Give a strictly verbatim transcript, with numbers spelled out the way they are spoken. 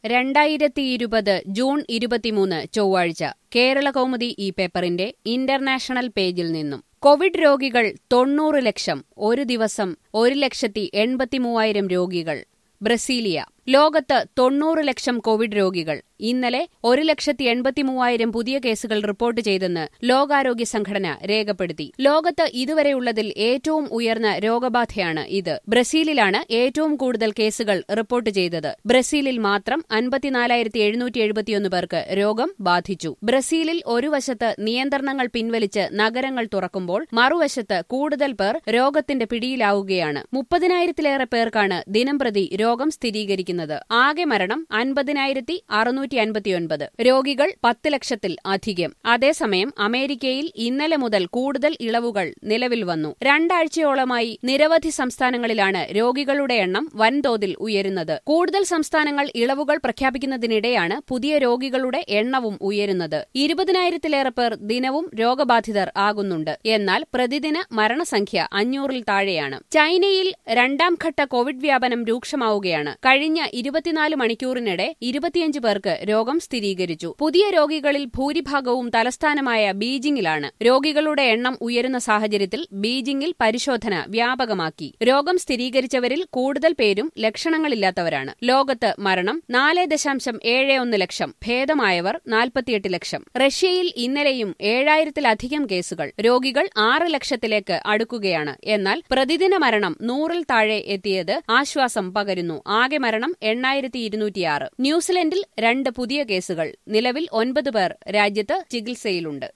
രണ്ടായിരത്തി ഇരുപത് ജൂൺ ഇരുപത്തിമൂന്ന് ചൊവ്വാഴ്ച കേരളകൗമുദി ഈ പേപ്പറിന്റെ ഇന്റർനാഷണൽ പേജിൽ നിന്നും കോവിഡ് രോഗികൾ തൊണ്ണൂറ് ലക്ഷം ഒരു ദിവസം ഒരു ലക്ഷത്തി എൺപത്തിമൂവായിരം രോഗികൾ ബ്രസീലിയ ലോകത്ത് തൊണ്ണൂറ് ലക്ഷം കോവിഡ് രോഗികൾ ഇന്നലെ ഒരു ലക്ഷത്തി എൺപത്തിമൂവായിരം പുതിയ കേസുകൾ റിപ്പോർട്ട് ചെയ്തെന്ന് ലോകാരോഗ്യ സംഘടന രേഖപ്പെടുത്തി. ലോകത്ത് ഇതുവരെയുള്ളതിൽ ഏറ്റവും ഉയർന്ന രോഗബാധയാണ് ഇത്. ബ്രസീലിലാണ് ഏറ്റവും കൂടുതൽ കേസുകൾ റിപ്പോർട്ട് ചെയ്തത്. ബ്രസീലിൽ മാത്രം അൻപത്തിനാലായിരത്തി എഴുന്നൂറ്റി എഴുപത്തിയൊന്ന് പേർക്ക് രോഗം ബാധിച്ചു. ബ്രസീലിൽ ഒരു വശത്ത് നിയന്ത്രണങ്ങൾ പിൻവലിച്ച് നഗരങ്ങൾ തുറക്കുമ്പോൾ മറുവശത്ത് കൂടുതൽ പേർ രോഗത്തിന്റെ പിടിയിലാവുകയാണ്. മുപ്പതിനായിരത്തിലേറെ പേർക്കാണ് ദിനംപ്രതി രോഗം സ്ഥിരീകരിക്കുന്നത്. ആകെ മരണം അൻപതിനായിരത്തി അറുന്നൂറ്റി അൻപത്തിയൊൻപത്. രോഗികൾ പത്ത് ലക്ഷത്തിൽ അധികം. അതേസമയം അമേരിക്കയിൽ ഇന്നലെ മുതൽ കൂടുതൽ ഇളവുകൾ നിലവിൽ വന്നു. രണ്ടാഴ്ചയോളമായി നിരവധി സംസ്ഥാനങ്ങളിലാണ് രോഗികളുടെ എണ്ണം വൻതോതിൽ ഉയരുന്നത്. കൂടുതൽ സംസ്ഥാനങ്ങൾ ഇളവുകൾ പ്രഖ്യാപിക്കുന്നതിനിടെയാണ് പുതിയ രോഗികളുടെ എണ്ണവും ഉയരുന്നത്. ഇരുപതിനായിരത്തിലേറെ പേർ ദിനവും രോഗബാധിതർ ആകുന്നുണ്ട്. എന്നാൽ പ്രതിദിന മരണസംഖ്യ അഞ്ഞൂറിൽ താഴെയാണ്. ചൈനയിൽ രണ്ടാം ഘട്ട കോവിഡ് വ്യാപനം രൂക്ഷമാവുകയാണ്. കഴിഞ്ഞ ഇരുപത്തിനാല് മണിക്കൂറിനിടെ ഇരുപത്തിയഞ്ച് പേർക്ക് രോഗം സ്ഥിരീകരിച്ചു. പുതിയ രോഗികളിൽ ഭൂരിഭാഗവും തലസ്ഥാനമായ ബീജിംഗിലാണ്. രോഗികളുടെ എണ്ണം ഉയരുന്ന സാഹചര്യത്തിൽ ബീജിംഗിൽ പരിശോധന വ്യാപകമാക്കി. രോഗം സ്ഥിരീകരിച്ചവരിൽ കൂടുതൽ പേരും ലക്ഷണങ്ങളില്ലാത്തവരാണ്. ലോകത്ത് മരണം നാല് ദശാംശം ഏഴ് ഒന്ന് ലക്ഷം, ഭേദമായവർ നാൽപ്പത്തിയെട്ട് ലക്ഷം. റഷ്യയിൽ ഇന്നലെയും ഏഴായിരത്തിലധികം കേസുകൾ. രോഗികൾ ആറ് ലക്ഷത്തിലേക്ക് അടുക്കുകയാണ്. എന്നാൽ പ്രതിദിന മരണം നൂറിൽ താഴെ എത്തിയത് ആശ്വാസം പകരുന്നു. ആകെ മരണം എണ്ണായിരത്തി ഇരുന്നൂറ്റിയാറ്. ന്യൂസിലൻഡിൽ രണ്ട് പുതിയ കേസുകൾ. നിലവിൽ ഒൻപത് പേർ രാജ്യത്ത് ചികിത്സയിലുണ്ട്.